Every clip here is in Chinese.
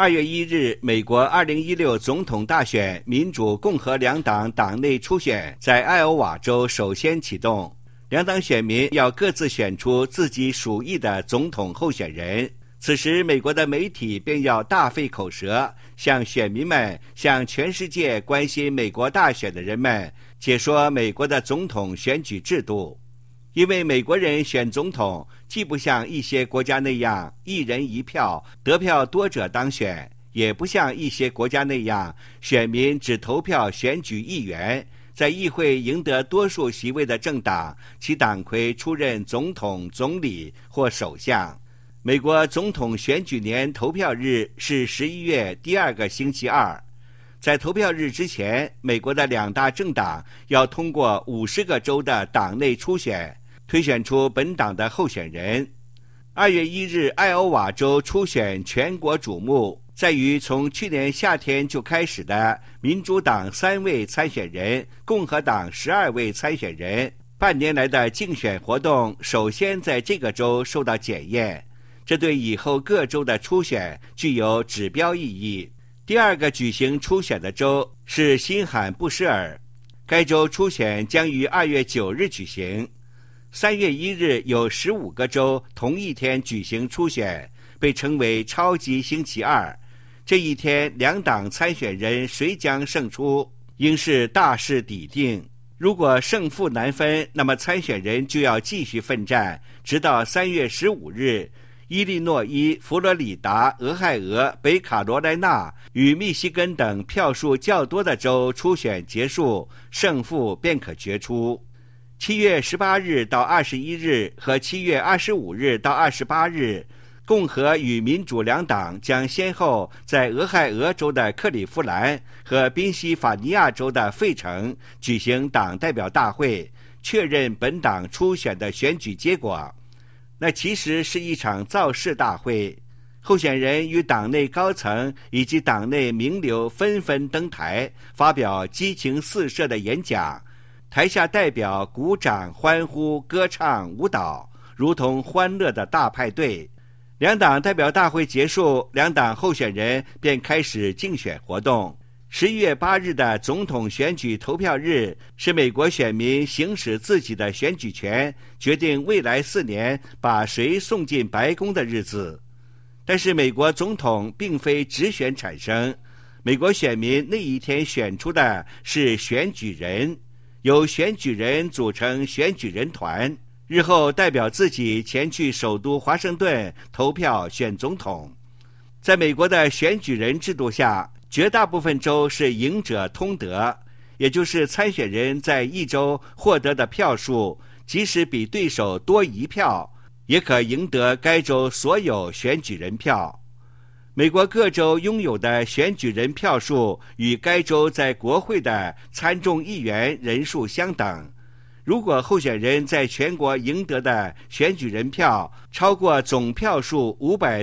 2月1日，美国2016总统大选民主、共和两党党内初选在艾奥瓦州首先启动，两党选民要各自选出自己属意的总统候选人。此时，美国的媒体便要大费口舌，向选民们、向全世界关心美国大选的人们解说美国的总统选举制度。因为美国人选总统既不像一些国家那样一人一票，得票多者当选，也不像一些国家那样选民只投票选举议员，在议会赢得多数席位的政党，其党魁出任总统、总理或首相。美国总统选举年投票日是11月第2个星期二。在投票日之前，美国的两大政党要通过50个州的党内初选，推选出本党的候选人。2月1日，艾奥瓦州初选全国瞩目，在于从去年夏天就开始的民主党3位参选人、共和党12位参选人，半年来的竞选活动首先在这个州受到检验，这对以后各州的初选具有指标意义。第二个举行初选的州是新罕布什尔，该州初选将于2月9日举行。3月1日有15个州同一天举行初选，被称为超级星期二。这一天，两党参选人谁将胜出，应是大势已定。如果胜负难分，那么参选人就要继续奋战，直到3月15日。伊利诺伊、佛罗里达、俄亥俄、北卡罗来纳与密西根等票数较多的州初选结束，胜负便可决出。7月18日到21日和7月25日到28日，共和与民主两党将先后在俄亥俄州的克利夫兰和宾夕法尼亚州的费城举行党代表大会，确认本党初选的选举结果。那其实是一场造势大会，候选人与党内高层以及党内名流纷纷登台，发表激情四射的演讲，台下代表鼓掌、欢呼、歌唱、舞蹈，如同欢乐的大派对。两党代表大会结束，两党候选人便开始竞选活动。11月8日的总统选举投票日是美国选民行使自己的选举权，决定未来4年把谁送进白宫的日子。但是美国总统并非直选产生，美国选民那一天选出的是选举人，由选举人组成选举人团，日后代表自己前去首都华盛顿投票选总统。在美国的选举人制度下，绝大部分州是赢者通得，也就是参选人在一州获得的票数，即使比对手多1票，也可赢得该州所有选举人票。美国各州拥有的选举人票数与该州在国会的参众议员人数相等。如果候选人在全国赢得的选举人票超过总票数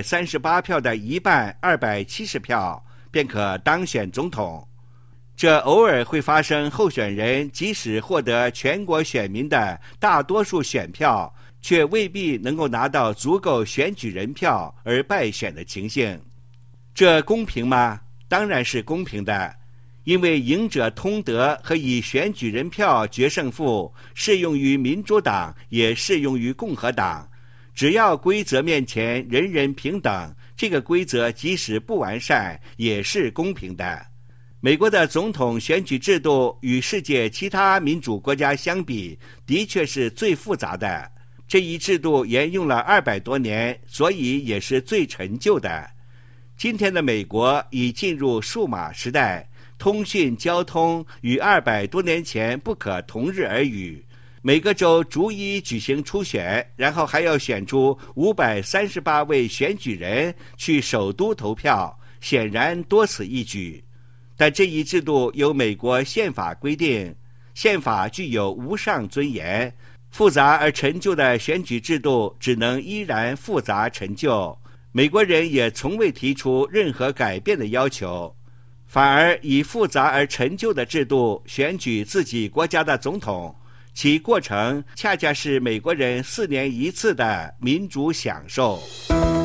538票的一半270票，便可当选总统。这偶尔会发生候选人即使获得全国选民的大多数选票，却未必能够拿到足够选举人票而败选的情形。这公平吗？当然是公平的，因为赢者通得和以选举人票决胜负适用于民主党，也适用于共和党。只要规则面前人人平等，这个规则即使不完善，也是公平的。美国的总统选举制度与世界其他民主国家相比，的确是最复杂的。这一制度沿用了200多年，所以也是最陈旧的。今天的美国已进入数码时代，通讯交通与200多年前不可同日而语。每个州逐一举行初选，然后还要选出538位选举人去首都投票，显然多此一举。但这一制度由美国宪法规定，宪法具有无上尊严，复杂而陈旧的选举制度只能依然复杂陈旧。美国人也从未提出任何改变的要求，反而以复杂而陈旧的制度选举自己国家的总统，其过程恰恰是美国人4年一次的民主享受。